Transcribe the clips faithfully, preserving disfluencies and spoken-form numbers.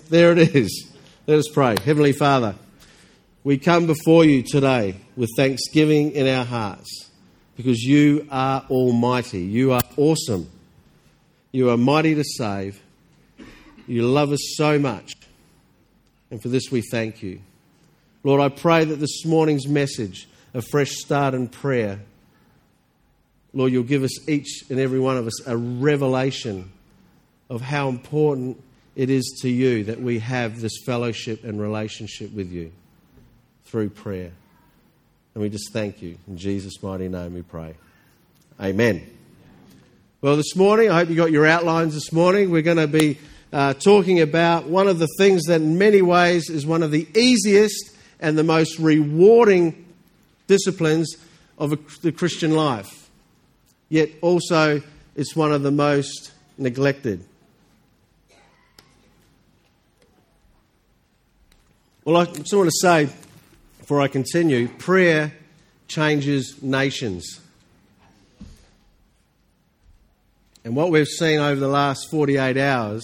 there it is. Let us pray. Heavenly Father, we come before you today with thanksgiving in our hearts because you are almighty. You are awesome. You are mighty to save. You love us so much. And for this we thank you. Lord, I pray that this morning's message, a fresh start in prayer, Lord, you'll give us each and every one of us a revelation of how important it is to you that we have this fellowship and relationship with you through prayer. And we just thank you. In Jesus' mighty name we pray. Amen. Well, this morning, I hope you got your outlines this morning. We're going to be uh, talking about one of the things that in many ways is one of the easiest and the most rewarding disciplines of a, the Christian life. Yet also it's one of the most neglected. Well, I just want to say, before I continue, prayer changes nations. And what we've seen over the last forty-eight hours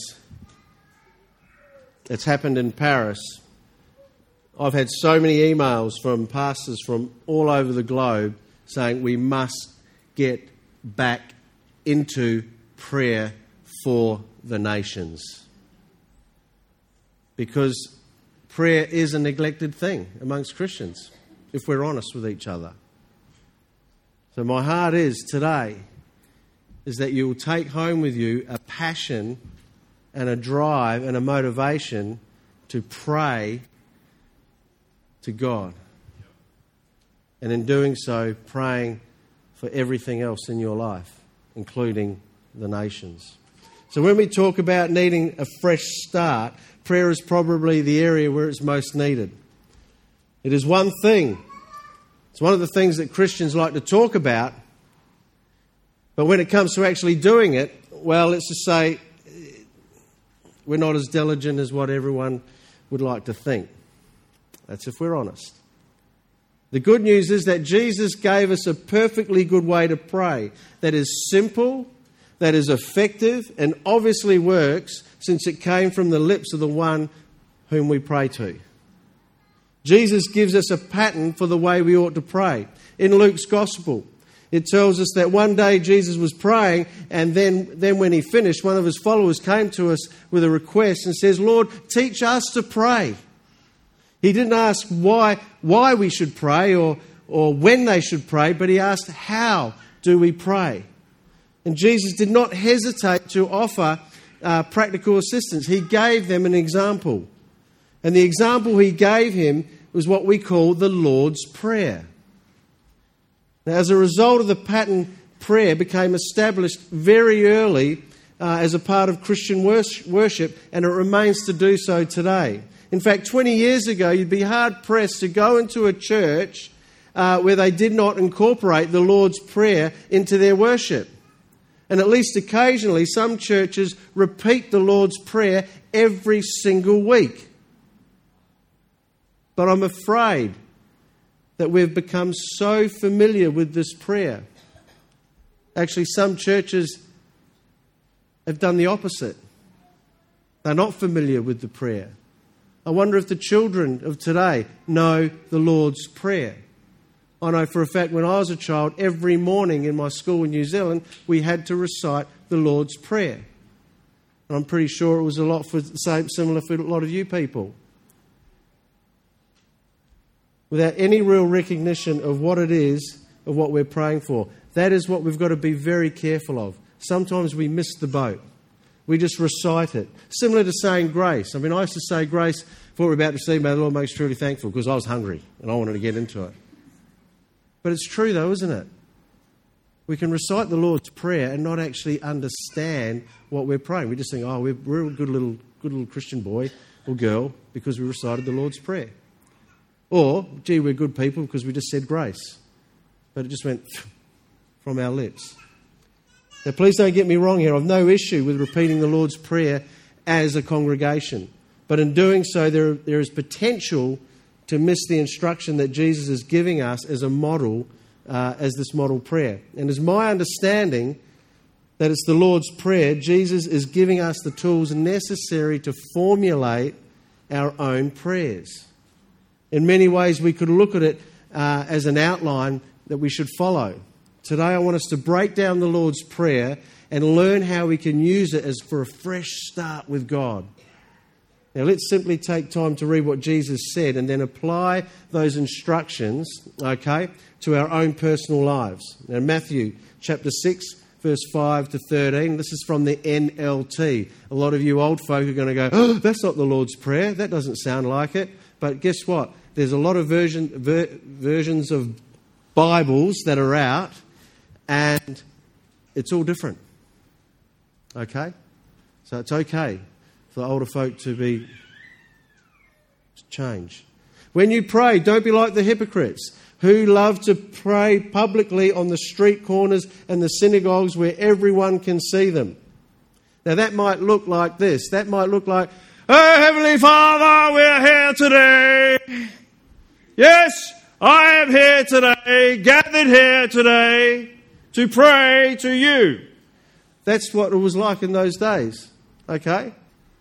that's happened in Paris, I've had so many emails from pastors from all over the globe saying we must get back into prayer for the nations. Because prayer is a neglected thing amongst Christians, if we're honest with each other. So my heart is today, is that you will take home with you a passion and a drive and a motivation to pray to God. And in doing so, praying for everything else in your life, including the nations. So when we talk about needing a fresh start, prayer is probably the area where it's most needed. It is one thing. It's one of the things that Christians like to talk about. But when it comes to actually doing it, well, let's just say we're not as diligent as what everyone would like to think. That's if we're honest. The good news is that Jesus gave us a perfectly good way to pray that is simple, that is effective, and obviously works since it came from the lips of the one whom we pray to. Jesus gives us a pattern for the way we ought to pray. In Luke's Gospel, it tells us that one day Jesus was praying, and then, then when he finished, one of his followers came to us with a request and says, Lord, teach us to pray. He didn't ask why, why we should pray or, or when they should pray, but he asked, how do we pray? And Jesus did not hesitate to offer uh, practical assistance. He gave them an example. And the example he gave him was what we call the Lord's Prayer. Now, as a result of the pattern, prayer became established very early uh, as a part of Christian worship, and it remains to do so today. In fact, twenty years ago, you'd be hard-pressed to go into a church uh, where they did not incorporate the Lord's Prayer into their worship. And at least occasionally, some churches repeat the Lord's Prayer every single week. But I'm afraid that we've become so familiar with this prayer. Actually, some churches have done the opposite. They're not familiar with the prayer. I wonder if the children of today know the Lord's Prayer. I know for a fact when I was a child, every morning in my school in New Zealand, we had to recite the Lord's Prayer. And I'm pretty sure it was a lot for the same, similar for a lot of you people. Without any real recognition of what it is, of what we're praying for. That is what we've got to be very careful of. Sometimes we miss the boat. We just recite it. Similar to saying grace. I mean, I used to say grace for what we're about to receive, may the Lord make us truly thankful, because I was hungry and I wanted to get into it. But it's true though, isn't it? We can recite the Lord's Prayer and not actually understand what we're praying. We just think, oh, we're, we're a good little, good little Christian boy or girl because we recited the Lord's Prayer. Or, gee, we're good people because we just said grace. But it just went from our lips. Now, please don't get me wrong here. I've no issue with repeating the Lord's Prayer as a congregation. But in doing so, there, there is potential to miss the instruction that Jesus is giving us as a model, uh, as this model prayer. And it's my understanding that it's the Lord's Prayer, Jesus is giving us the tools necessary to formulate our own prayers. In many ways, we could look at it uh, as an outline that we should follow. Today, I want us to break down the Lord's Prayer and learn how we can use it as for a fresh start with God. Now, let's simply take time to read what Jesus said and then apply those instructions, okay, to our own personal lives. Now, Matthew chapter six, verse five to thirteen. This is from the N L T. A lot of you old folk are going to go, oh, that's not the Lord's Prayer. That doesn't sound like it. But guess what? There's a lot of version, ver, versions of Bibles that are out, and it's all different. Okay? So it's okay for older folk to be changed. When you pray, don't be like the hypocrites who love to pray publicly on the street corners and the synagogues where everyone can see them. Now that might look like this. That might look like, oh, Heavenly Father, we're here today. Yes, I am here today, gathered here today to pray to you. That's what it was like in those days. Okay?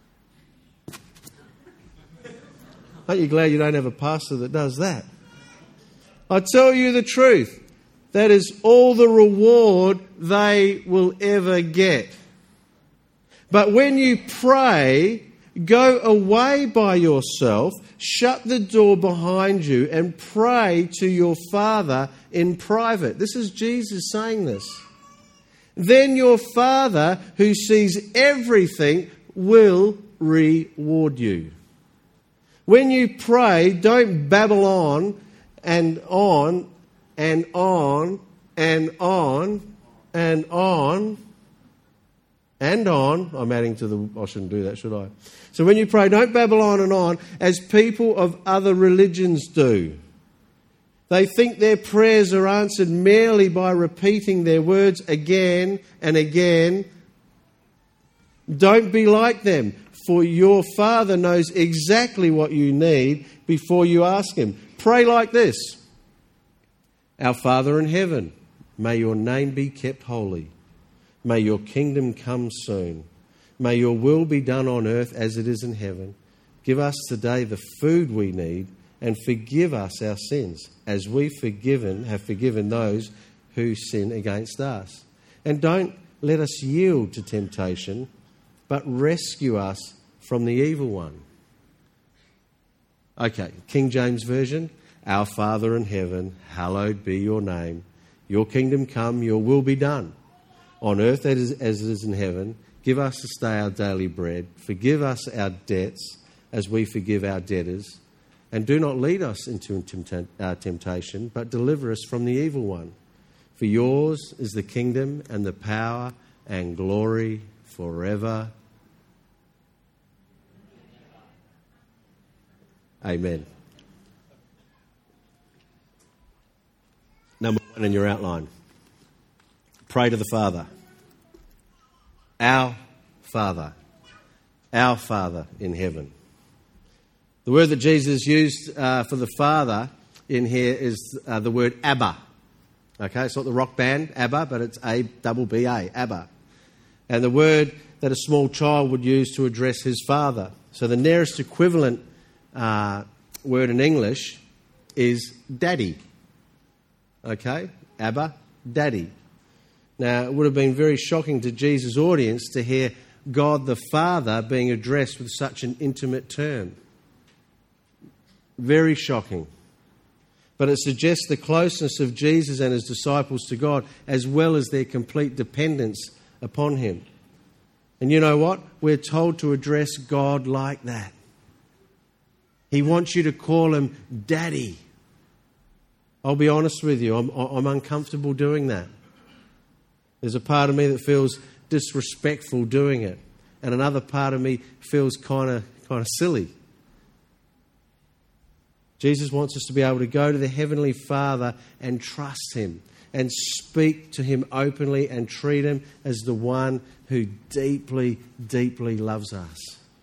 Aren't you glad you don't have a pastor that does that? I tell you the truth. That is all the reward they will ever get. But when you pray, go away by yourself, shut the door behind you, and pray to your Father in private. This is Jesus saying this. Then your Father, who sees everything, will reward you. When you pray, don't babble on and on and on and on and on and on. I'm adding to the... I shouldn't do that, should I? So when you pray, don't babble on and on as people of other religions do. They think their prayers are answered merely by repeating their words again and again. Don't be like them, for your Father knows exactly what you need before you ask Him. Pray like this. Our Father in heaven, may your name be kept holy. May your kingdom come soon. May your will be done on earth as it is in heaven. Give us today the food we need, and forgive us our sins, as we forgiven have forgiven those who sin against us. And don't let us yield to temptation, but rescue us from the evil one. Okay, King James Version. Our Father in heaven, hallowed be your name. Your kingdom come, your will be done. On earth as it is in heaven. Give us this day our daily bread. Forgive us our debts as we forgive our debtors. And do not lead us into temptation, but deliver us from the evil one. For yours is the kingdom and the power and glory forever. Amen. Number one in your outline. Pray to the Father. Our Father. Our Father in heaven. The word that Jesus used uh, for the Father in here is uh, the word Abba. Okay, it's not the rock band, Abba, but it's A double B A, Abba. And the word that a small child would use to address his father. So the nearest equivalent uh, word in English is daddy. Okay, Abba, daddy. Now, it would have been very shocking to Jesus' audience to hear God the Father being addressed with such an intimate term. Very shocking. But it suggests the closeness of Jesus and his disciples to God, as well as their complete dependence upon him. And you know what? We're told to address God like that. He wants you to call him Daddy. I'll be honest with you, I'm, I'm uncomfortable doing that. There's a part of me that feels disrespectful doing it, and another part of me feels kind of kind of silly. Jesus wants us to be able to go to the Heavenly Father and trust him and speak to him openly and treat him as the one who deeply, deeply loves us.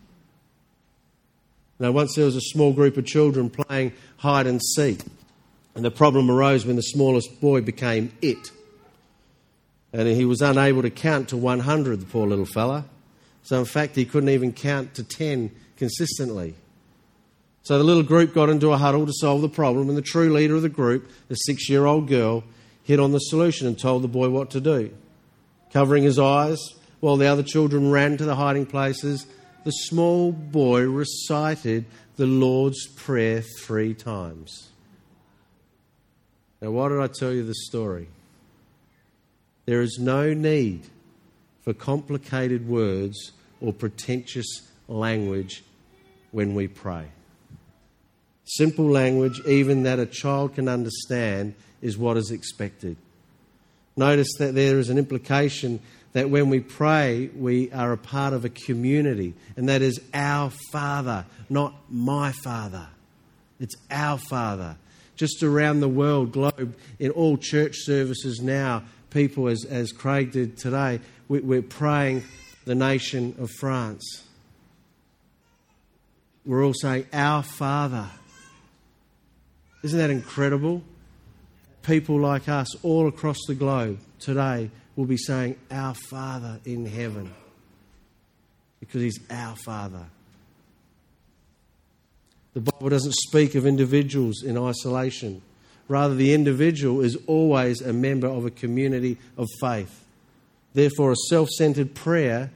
Now, once there was a small group of children playing hide and seek, and the problem arose when the smallest boy became it. And he was unable to count to one hundred, the poor little fella. So in fact, he couldn't even count to ten consistently. So the little group got into a huddle to solve the problem, and the true leader of the group, the six-year-old girl, hit on the solution and told the boy what to do. Covering his eyes while the other children ran to the hiding places, the small boy recited the Lord's Prayer three times. Now, why did I tell you this story? There is no need for complicated words or pretentious language when we pray. Simple language, even that a child can understand, is what is expected. Notice that there is an implication that when we pray, we are a part of a community, and that is our Father, not my Father. It's our Father. Just around the world, globe, in all church services now, people, as, as Craig did today, we, we're praying the nation of France. We're all saying, our Father. Isn't that incredible? People like us all across the globe today will be saying, our Father in heaven, because He's our Father. The Bible doesn't speak of individuals in isolation. Rather, the individual is always a member of a community of faith. Therefore, a self-centered prayer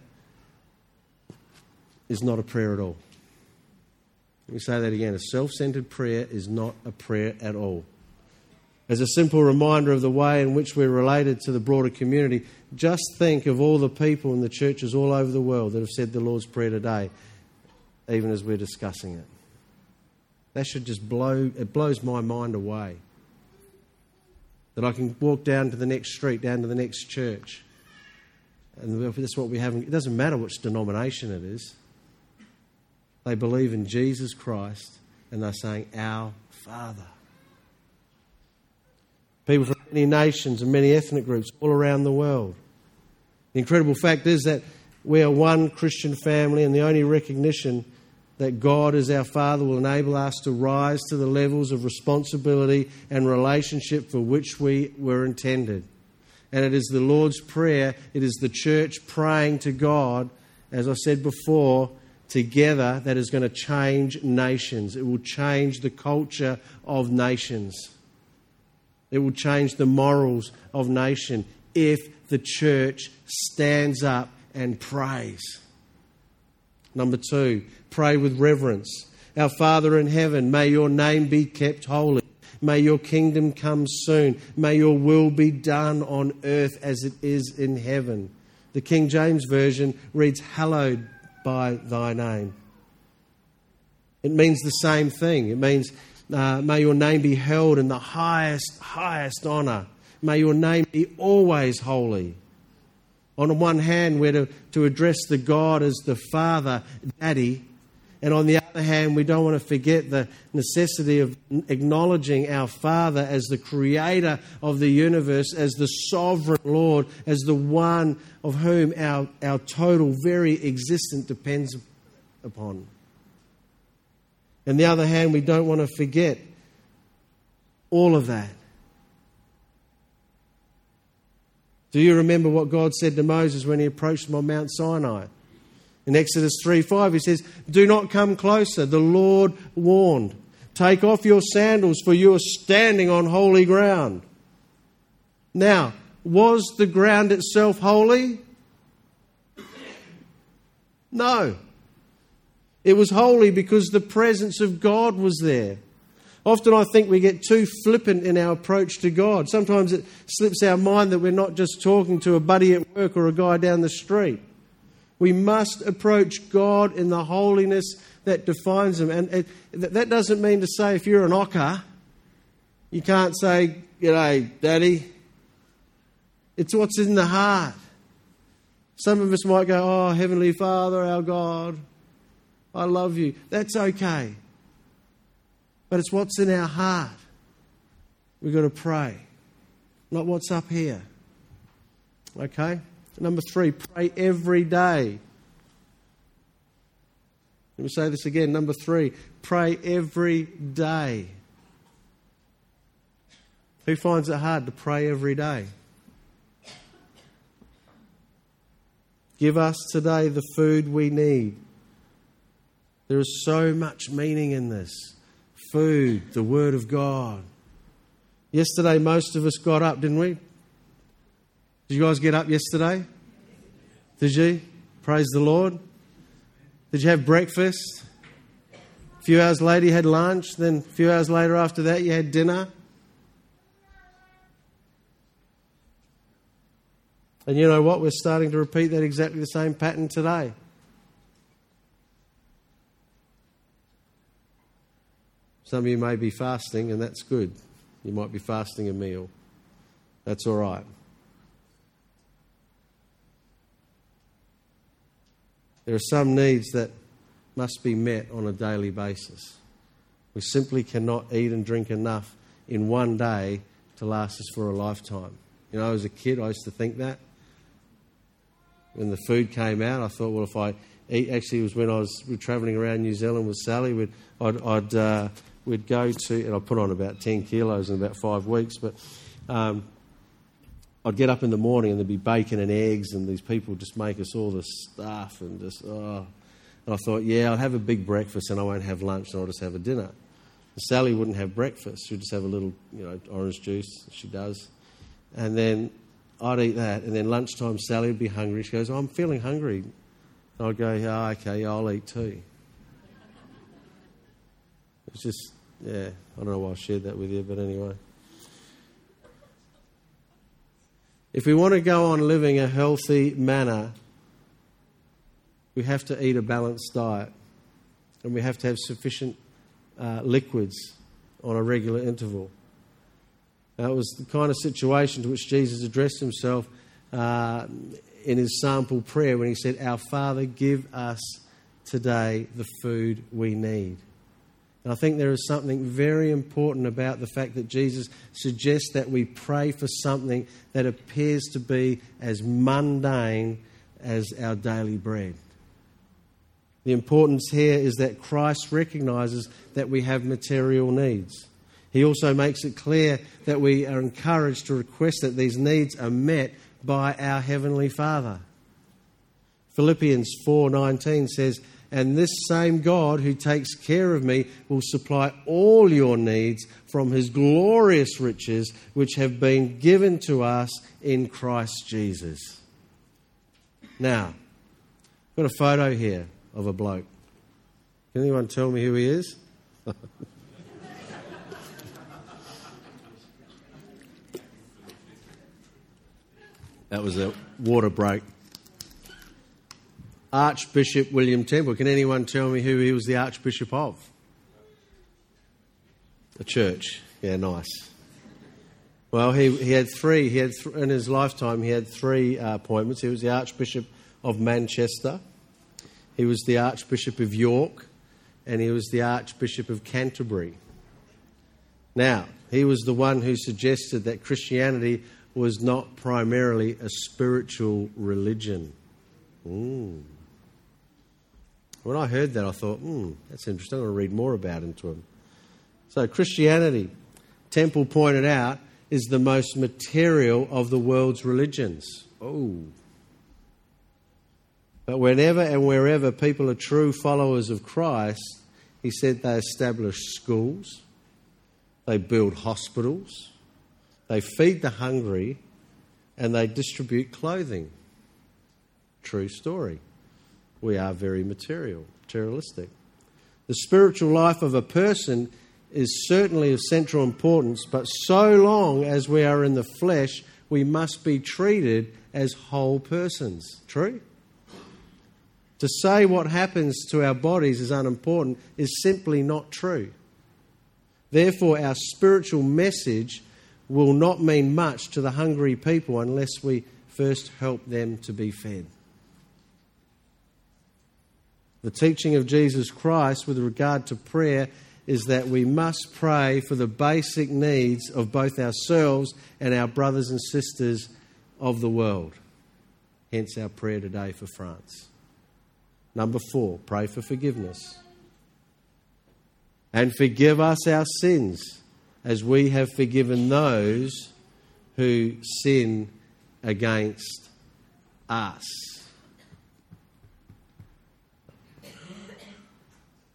is not a prayer at all. Let me say that again. A self-centered prayer is not a prayer at all. As a simple reminder of the way in which we're related to the broader community, just think of all the people in the churches all over the world that have said the Lord's Prayer today, even as we're discussing it. That should just blow, it blows my mind away. That I can walk down to the next street, down to the next church. And that's what we have. It doesn't matter which denomination it is. They believe in Jesus Christ and they're saying, our Father. People from many nations and many ethnic groups all around the world. The incredible fact is that we are one Christian family, and the only recognition that God is our Father will enable us to rise to the levels of responsibility and relationship for which we were intended. And it is the Lord's Prayer, it is the church praying to God, as I said before, together, that is going to change nations. It will change the culture of nations. It will change the morals of nation if the church stands up and prays. Number two, pray with reverence. Our Father in heaven, may your name be kept holy. May your kingdom come soon. May your will be done on earth as it is in heaven. The King James Version reads, hallowed by thy name. It means the same thing. It means, uh, may your name be held in the highest, highest honour. May your name be always holy. On the one hand, we're to, to address the God as the Father, Daddy. And on the other hand, we don't want to forget the necessity of acknowledging our Father as the creator of the universe, as the sovereign Lord, as the one of whom our, our total very existence depends upon. On the other hand, we don't want to forget all of that. Do you remember what God said to Moses when he approached him on Mount Sinai? In Exodus three five, he says, do not come closer. The Lord warned. Take off your sandals, for you are standing on holy ground. Now, was the ground itself holy? No. It was holy because the presence of God was there. Often I think we get too flippant in our approach to God. Sometimes it slips our mind that we're not just talking to a buddy at work or a guy down the street. We must approach God in the holiness that defines Him. And it, that doesn't mean to say if you're an ocker, you can't say, g'day, Daddy. It's what's in the heart. Some of us might go, oh, Heavenly Father, our God, I love you. That's okay. But it's what's in our heart. We've got to pray. Not what's up here. Okay? Number three, pray every day. Let me say this again. Number three, pray every day. Who finds it hard to pray every day? Give us today the food we need. There is so much meaning in this. Food, the Word of God. Yesterday, most of us got up, didn't we? Did you guys get up yesterday? Did you? Praise the Lord. Did you have breakfast? A few hours later, you had lunch. Then a few hours later after that, you had dinner. And you know what? We're starting to repeat that exactly the same pattern today. Some of you may be fasting, and that's good. You might be fasting a meal. That's all right. There are some needs that must be met on a daily basis. We simply cannot eat and drink enough in one day to last us for a lifetime. You know, as a kid, I used to think that. When the food came out, I thought, well, if I eat... Actually, it was when I was we were travelling around New Zealand with Sally. We'd, I'd... I'd uh, We'd go to, and I put on about ten kilos in about five weeks, but um, I'd get up in the morning and there'd be bacon and eggs, and these people just make us all this stuff, and just, oh. And I thought, yeah, I'll have a big breakfast and I won't have lunch, and I'll just have a dinner. And Sally wouldn't have breakfast. She'd just have a little, you know, orange juice, she does. And then I'd eat that, and then lunchtime Sally would be hungry. She goes, oh, I'm feeling hungry. And I'd go, yeah, okay, yeah, I'll eat too. It's just, yeah, I don't know why I shared that with you, but anyway. If we want to go on living a healthy manner, we have to eat a balanced diet, and we have to have sufficient uh, liquids on a regular interval. That was the kind of situation to which Jesus addressed himself uh, in his sample prayer when he said, Our Father, give us today the food we need. And I think there is something very important about the fact that Jesus suggests that we pray for something that appears to be as mundane as our daily bread. The importance here is that Christ recognises that we have material needs. He also makes it clear that we are encouraged to request that these needs are met by our Heavenly Father. Philippians four nineteen says, And this same God who takes care of me will supply all your needs from his glorious riches, which have been given to us in Christ Jesus. Now, I've got a photo here of a bloke. Can anyone tell me who he is? That was a water break. Archbishop William Temple. Can anyone tell me who he was the Archbishop of? The church. Yeah, nice. Well, he he had three. He had th- in his lifetime he had three uh, appointments. He was the Archbishop of Manchester. He was the Archbishop of York, and he was the Archbishop of Canterbury. Now, he was the one who suggested that Christianity was not primarily a spiritual religion. Mm. When I heard that, I thought, hmm, that's interesting. I'm going to read more about it to him. So Christianity, Temple pointed out, is the most material of the world's religions. Oh. But whenever and wherever people are true followers of Christ, he said they establish schools, they build hospitals, they feed the hungry, and they distribute clothing. True story. We are very material, materialistic. The spiritual life of a person is certainly of central importance, but so long as we are in the flesh, we must be treated as whole persons. True? To say what happens to our bodies is unimportant is simply not true. Therefore, our spiritual message will not mean much to the hungry people unless we first help them to be fed. The teaching of Jesus Christ with regard to prayer is that we must pray for the basic needs of both ourselves and our brothers and sisters of the world. Hence our prayer today for France. Number four, pray for forgiveness. And forgive us our sins as we have forgiven those who sin against us.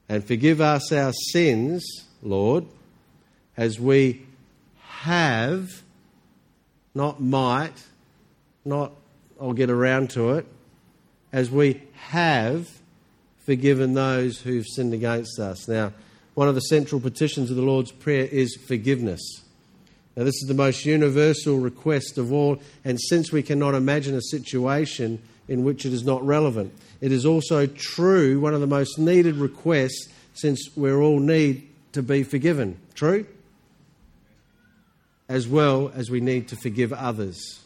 And forgive us our sins, Lord, as we have, not might, not I'll get around to it, as we have forgiven those who've sinned against us. Now, one of the central petitions of the Lord's Prayer is forgiveness. Now, this is the most universal request of all, and since we cannot imagine a situation in which it is not relevant, it is also true, one of the most needed requests, since we all need to be forgiven. True? As well as we need to forgive others.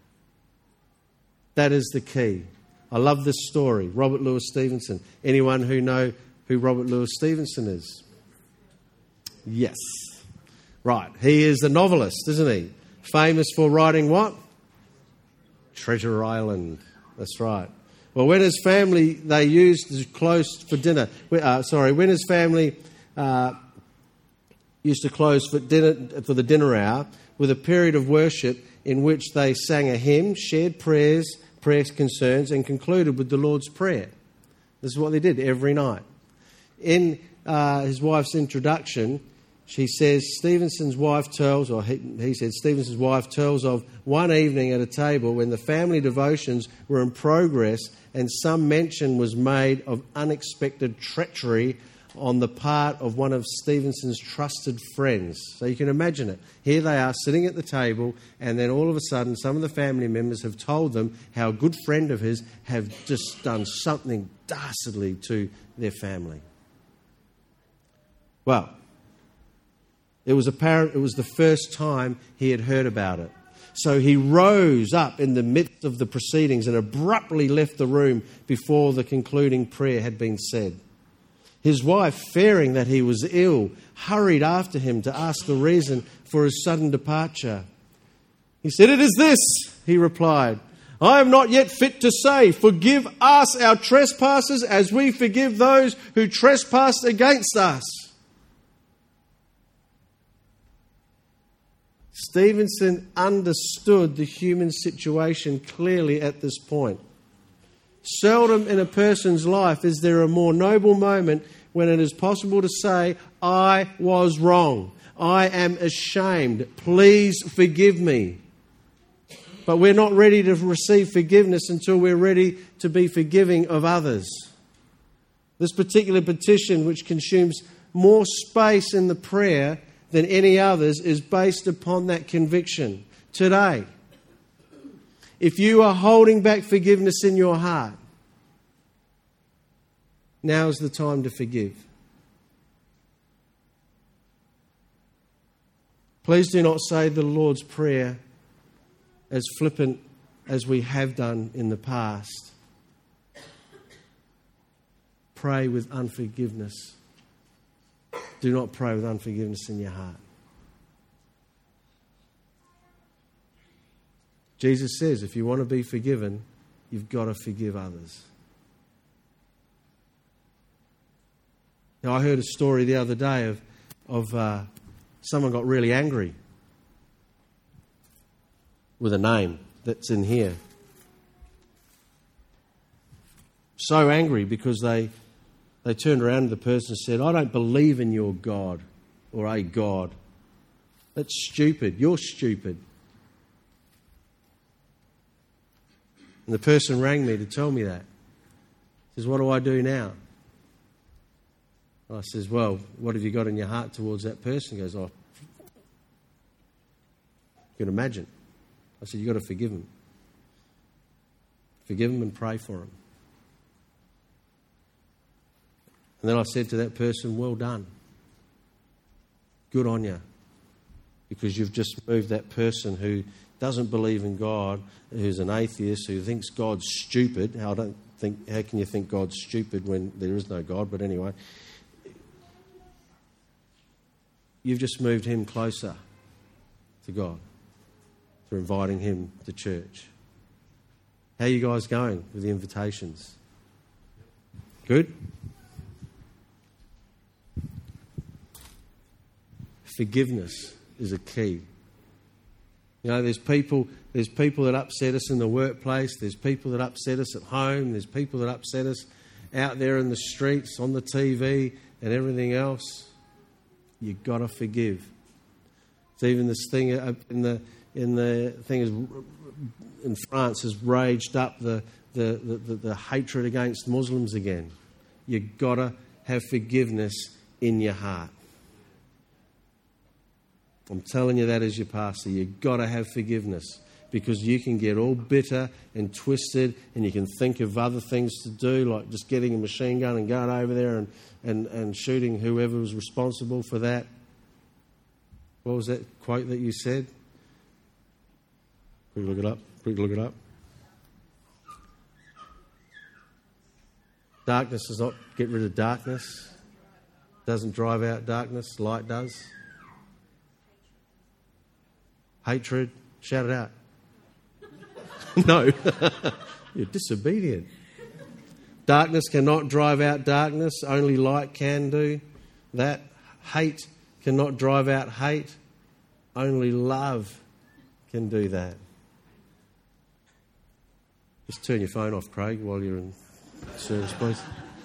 That is the key. I love this story. Robert Louis Stevenson. Anyone who know who Robert Louis Stevenson is? Yes. Right. He is a novelist, isn't he? Famous for writing what? Treasure Island. That's right. Well, when his family, they used his close for dinner. Uh, sorry, when his family uh, used to close for dinner for the dinner hour with a period of worship in which they sang a hymn, shared prayers, prayer concerns, and concluded with the Lord's Prayer. This is what they did every night. In uh, his wife's introduction, she says, Stevenson's wife tells, or he, he said, Stevenson's wife tells of one evening at a table when the family devotions were in progress and some mention was made of unexpected treachery on the part of one of Stevenson's trusted friends. So you can imagine it. Here they are sitting at the table, and then all of a sudden some of the family members have told them how a good friend of his have just done something dastardly to their family. Well, it was apparent it was the first time he had heard about it. So he rose up in the midst of the proceedings and abruptly left the room before the concluding prayer had been said. His wife, fearing that he was ill, hurried after him to ask the reason for his sudden departure. He said, "It is this," he replied. "I am not yet fit to say, 'Forgive us our trespasses as we forgive those who trespass against us.'" Stevenson understood the human situation clearly at this point. Seldom in a person's life is there a more noble moment when it is possible to say, "I was wrong. I am ashamed. Please forgive me." But we're not ready to receive forgiveness until we're ready to be forgiving of others. This particular petition, which consumes more space in the prayer than any others, is based upon that conviction. Today, if you are holding back forgiveness in your heart, now is the time to forgive. Please do not say the Lord's Prayer as flippant as we have done in the past. Pray with unforgiveness. Do not pray with unforgiveness in your heart. Jesus says if you want to be forgiven, you've got to forgive others. Now, I heard a story the other day of, of uh, someone got really angry with a name that's in here. So angry because they, they turned around to the person and said, "I don't believe in your God or a God. That's stupid. You're stupid." And the person rang me to tell me that. He says, "What do I do now?" I says, "Well, what have you got in your heart towards that person?" He goes, "Oh, you can imagine." I said, "You've got to forgive him. Forgive him and pray for him." And then I said to that person, "Well done. Good on you. Because you've just moved that person who doesn't believe in God, who's an atheist, who thinks God's stupid." I don't think, how can you think God's stupid when there is no God? But anyway, you've just moved him closer to God through inviting him to church. How are you guys going with the invitations? Good? Forgiveness is a key. You know, there's people, there's people that upset us in the workplace. There's people that upset us at home. There's people that upset us out there in the streets, on the T V, and everything else, you've got to forgive. It's even this thing in the in the thing is in France has raged up the the, the, the, the hatred against Muslims again. You've got to have forgiveness in your heart. I'm telling you that as your pastor. You've got to have forgiveness, because you can get all bitter and twisted, and you can think of other things to do, like just getting a machine gun and going over there and, and, and shooting whoever was responsible for that. What was that quote that you said? Quick look it up. Quick look it up. Darkness does not get rid of darkness. Doesn't drive out darkness. Light does. Hatred. Shout it out. No. You're disobedient. Darkness cannot drive out darkness. Only light can do that. Hate cannot drive out hate. Only love can do that. Just turn your phone off, Craig, while you're in service, please.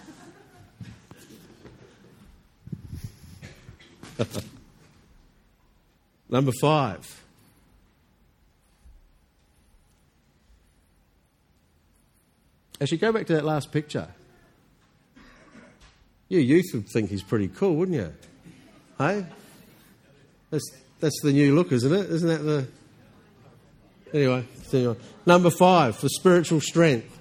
Number five. Actually, go back to that last picture. You youth would think he's pretty cool, wouldn't you? Hey? That's, that's the new look, isn't it? Isn't that the... Anyway, anyway. Number five, for spiritual strength.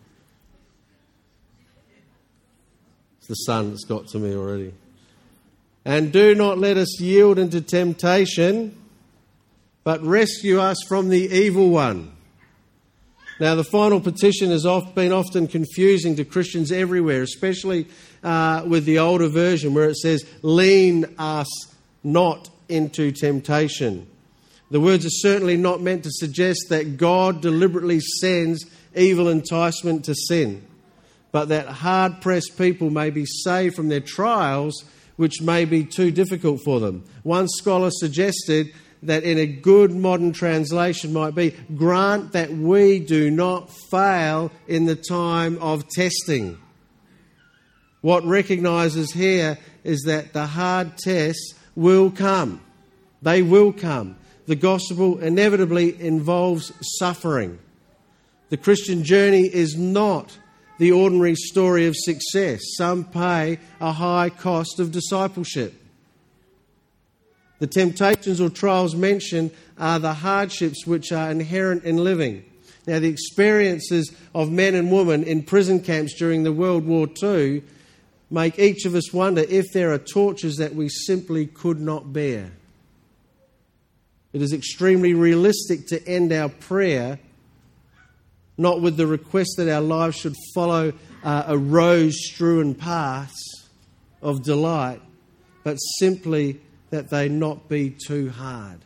It's the sun that's got to me already. And do not let us yield into temptation, but rescue us from the evil one. Now, the final petition has been often confusing to Christians everywhere, especially uh, with the older version where it says, lean us not into temptation. The words are certainly not meant to suggest that God deliberately sends evil enticement to sin, but that hard-pressed people may be saved from their trials, which may be too difficult for them. One scholar suggested that in a good modern translation might be, grant that we do not fail in the time of testing. What recognises here is that the hard tests will come. They will come. The gospel inevitably involves suffering. The Christian journey is not the ordinary story of success. Some pay a high cost of discipleship. The temptations or trials mentioned are the hardships which are inherent in living. Now, the experiences of men and women in prison camps during the World War Two make each of us wonder if there are tortures that we simply could not bear. It is extremely realistic to end our prayer not with the request that our lives should follow uh, a rose-strewn paths of delight, but simply that they not be too hard.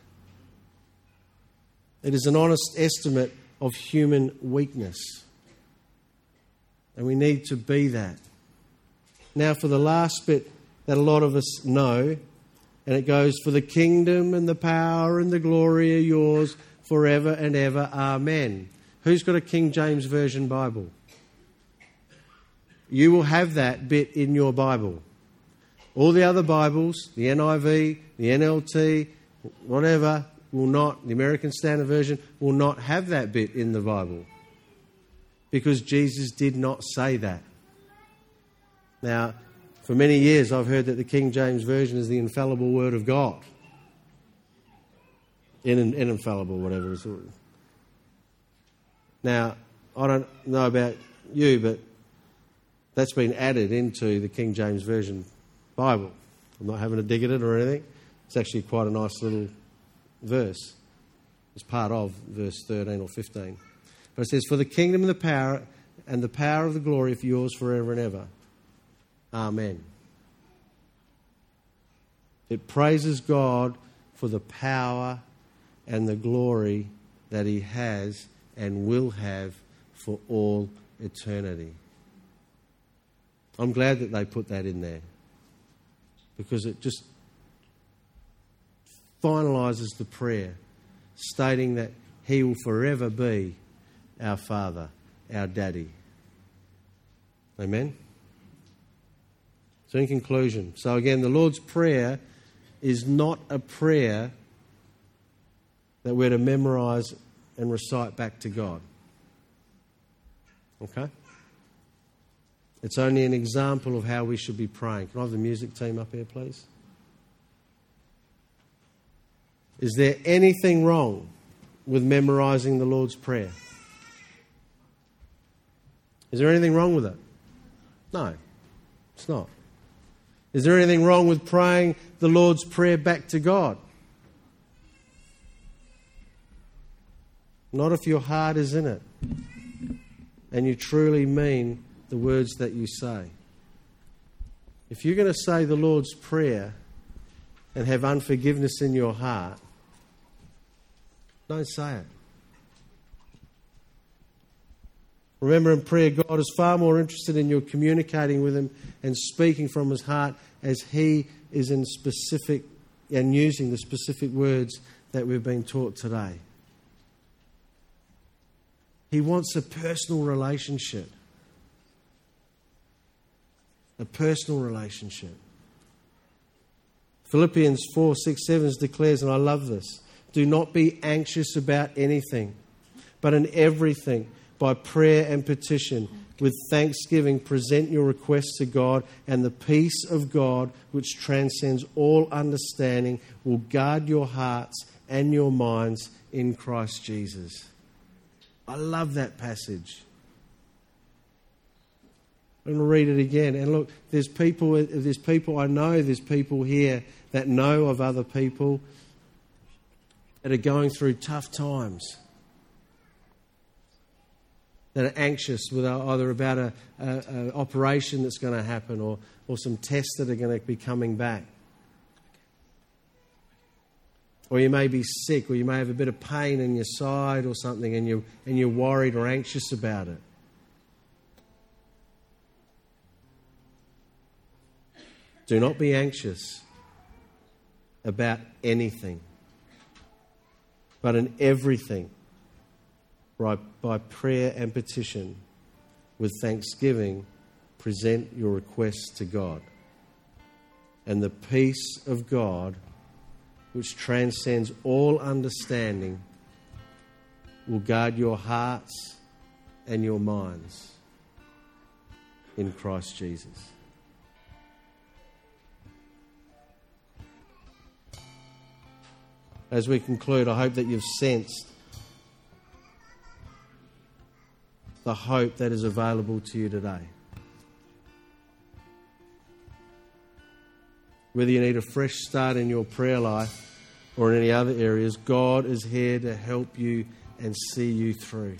It is an honest estimate of human weakness, and we need to be that. Now, for the last bit that a lot of us know, and it goes, for the kingdom and the power and the glory are yours forever and ever. Amen. Who's got a King James Version Bible? You will have that bit in your Bible. All the other Bibles, the N I V, the N L T, whatever, will not, the American Standard Version, will not have that bit in the Bible. Because Jesus did not say that. Now, for many years I've heard that the King James Version is the infallible Word of God. In, in, infallible, whatever it's called. Now, I don't know about you, but that's been added into the King James Version Bible. I'm not having a dig at it or anything. It's actually quite a nice little verse. It's part of verse thirteen or fifteen. But it says, for the kingdom and the power and the power of the glory are yours forever and ever. Amen. It praises God for the power and the glory that He has and will have for all eternity. I'm glad that they put that in there, because it just finalises the prayer, stating that He will forever be our Father, our Daddy. Amen? So in conclusion, so again, the Lord's Prayer is not a prayer that we're to memorise and recite back to God. Okay? It's only an example of how we should be praying. Can I have the music team up here, please? Is there anything wrong with memorising the Lord's Prayer? Is there anything wrong with it? No, it's not. Is there anything wrong with praying the Lord's Prayer back to God? Not if your heart is in it and you truly mean the words that you say. If you're going to say the Lord's Prayer and have unforgiveness in your heart, don't say it. Remember, in prayer, God is far more interested in your communicating with Him and speaking from His heart as He is in specific and using the specific words that we've been taught today. He wants a personal relationship. A personal relationship. Philippians four, six, seven declares, and I love this, do not be anxious about anything, but in everything, by prayer and petition, with thanksgiving, present your requests to God, and the peace of God, which transcends all understanding, will guard your hearts and your minds in Christ Jesus. I love that passage. I'm going to read it again. And look, there's people, there's people I know, there's people here that know of other people that are going through tough times, that are anxious with either about a, a, a operation that's going to happen or, or some tests that are going to be coming back. Or you may be sick, or you may have a bit of pain in your side or something, and you and you're worried or anxious about it. Do not be anxious about anything, but in everything, by, by prayer and petition, with thanksgiving, present your requests to God. And the peace of God, which transcends all understanding, will guard your hearts and your minds in Christ Jesus. As we conclude, I hope that you've sensed the hope that is available to you today. Whether you need a fresh start in your prayer life or in any other areas, God is here to help you and see you through.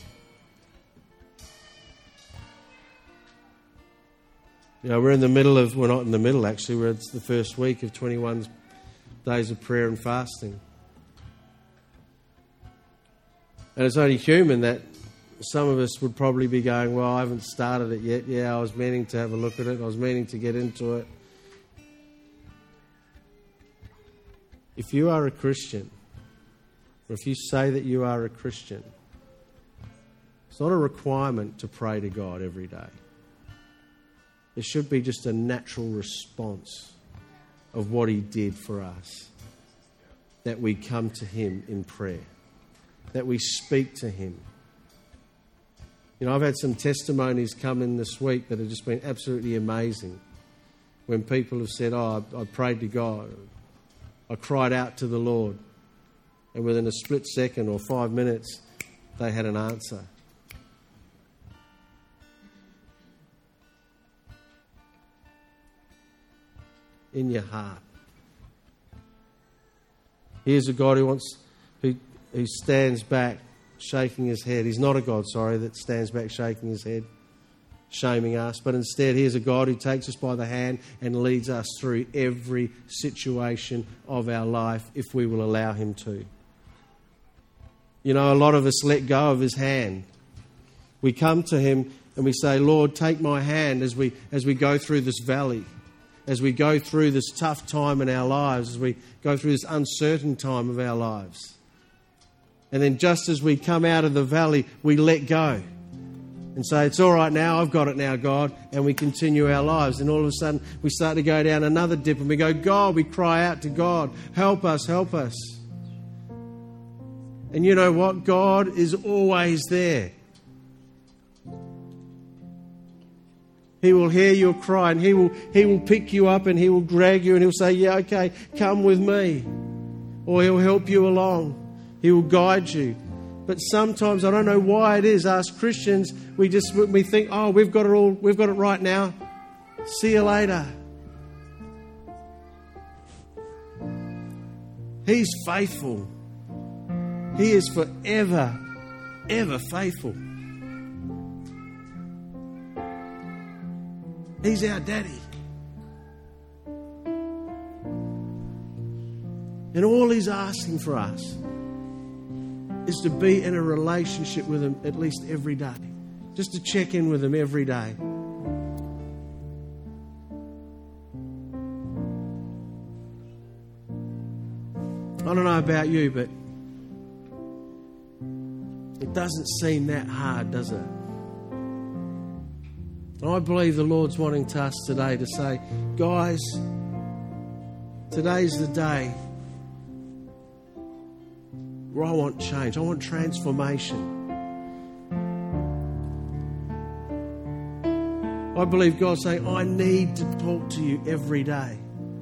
You know, we're in the middle of, we're not in the middle actually, we're it's the first week of twenty-one days of prayer and fasting. And it's only human that some of us would probably be going, well, I haven't started it yet. Yeah, I was meaning to have a look at it. I was meaning to get into it. If you are a Christian, or if you say that you are a Christian, it's not a requirement to pray to God every day. It should be just a natural response of what He did for us, that we come to Him in prayer, that we speak to Him. You know, I've had some testimonies come in this week that have just been absolutely amazing. When people have said, oh, I, I prayed to God, I cried out to the Lord, and within a split second or five minutes, they had an answer. In your heart. Here's a God who wants, who, who stands back, shaking his head. He's not a God, sorry, that stands back, shaking his head, shaming us, but instead here's a God who takes us by the hand and leads us through every situation of our life if we will allow Him to. You know, a lot of us let go of His hand. We come to Him and we say, Lord, take my hand as we as we go through this valley, as we go through this tough time in our lives, as we go through this uncertain time of our lives. And then just as we come out of the valley, we let go. and say, it's all right now, I've got it now, God, and we continue our lives. And all of a sudden, we start to go down another dip and we go, God, we cry out to God, help us, help us. And you know what? God is always there. He will hear your cry and he will, he will pick you up and he will drag you and he'll say, yeah, okay, come with me. Or he'll help you along. He will guide you. But sometimes, I don't know why it is, us Christians, we just we think, oh, we've got it all, we've got it right now. See you later. He's faithful. He is forever, ever faithful. He's our daddy. And all he's asking for us is to be in a relationship with him at least every day. Just to check in with him every day. I don't know about you, but it doesn't seem that hard, does it? And I believe the Lord's wanting to us today to say, guys, today's the day where I want change. I want transformation. I believe God's saying, I need to talk to you every day.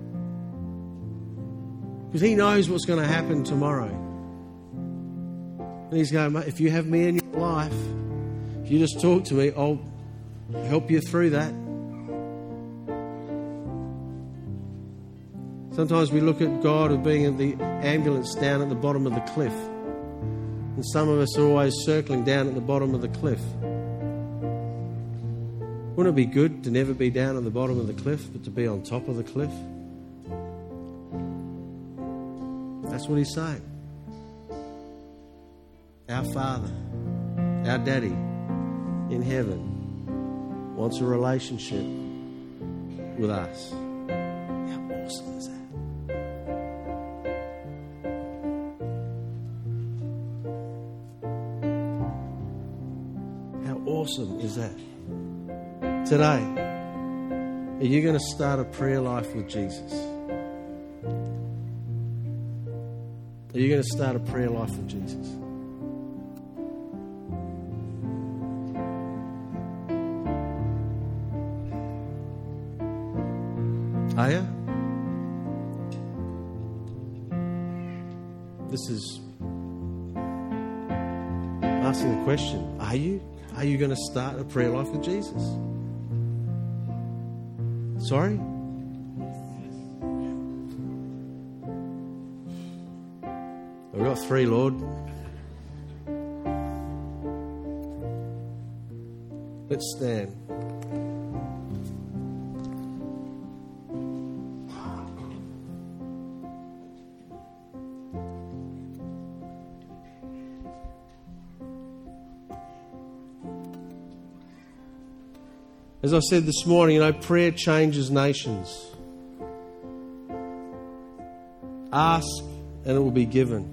Because he knows what's going to happen tomorrow. And he's going, if you have me in your life, if you just talk to me, I'll help you through that. Sometimes we look at God as being in the ambulance down at the bottom of the cliff. And some of us are always circling down at the bottom of the cliff. Wouldn't it be good to never be down at the bottom of the cliff, but to be on top of the cliff? That's what he's saying. Our Father, our Daddy in heaven wants a relationship with us. How awesome is that? How awesome is that? Today, are you going to start a prayer life with Jesus? Are you going to start a prayer life with Jesus? Are you? This is asking the question, are you? Are you going to start a prayer life with Jesus? Sorry? We've got three, Lord. Let's stand. As I said this morning, you know, prayer changes nations. Ask and it will be given.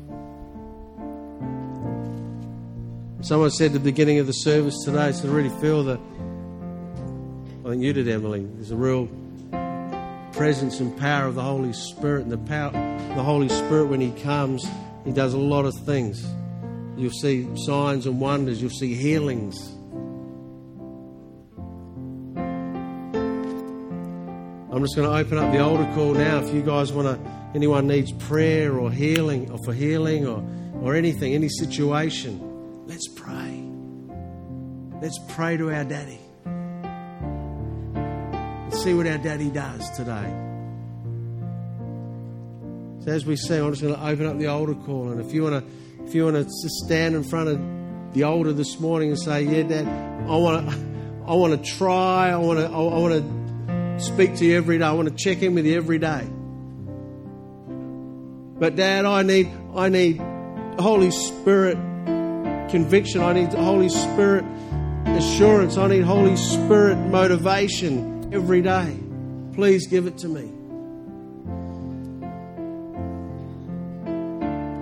Someone said at the beginning of the service today, so I really feel that, I think you did, Emily, there's a real presence and power of the Holy Spirit. And the power, the Holy Spirit, when he comes, he does a lot of things. You'll see signs and wonders. You'll see healings. I'm just going to open up the altar call now. If you guys want to, anyone needs prayer or healing, or for healing or, or anything, any situation, let's pray. Let's pray to our Daddy. Let's see what our Daddy does today. So as we sing, I'm just going to open up the altar call. And if you want to, if you want to just stand in front of the altar this morning and say, "Yeah, Dad, I want to, I want to try. I want to, I, I want to speak to you every day. I want to check in with you every day. But Dad, I need, I need Holy Spirit conviction. I need Holy Spirit assurance. I need Holy Spirit motivation every day. Please give it to me."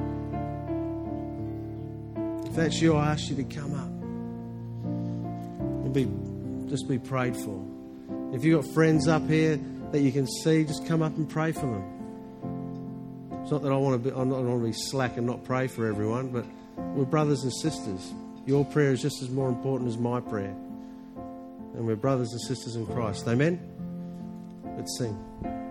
If that's you, I ask you to come up. be, just be prayed for. If you've got friends up here that you can see, just come up and pray for them. It's not that I want to be, I'm not, I don't want to be slack and not pray for everyone, but we're brothers and sisters. Your prayer is just as more important as my prayer. And we're brothers and sisters in Christ. Amen? Let's sing.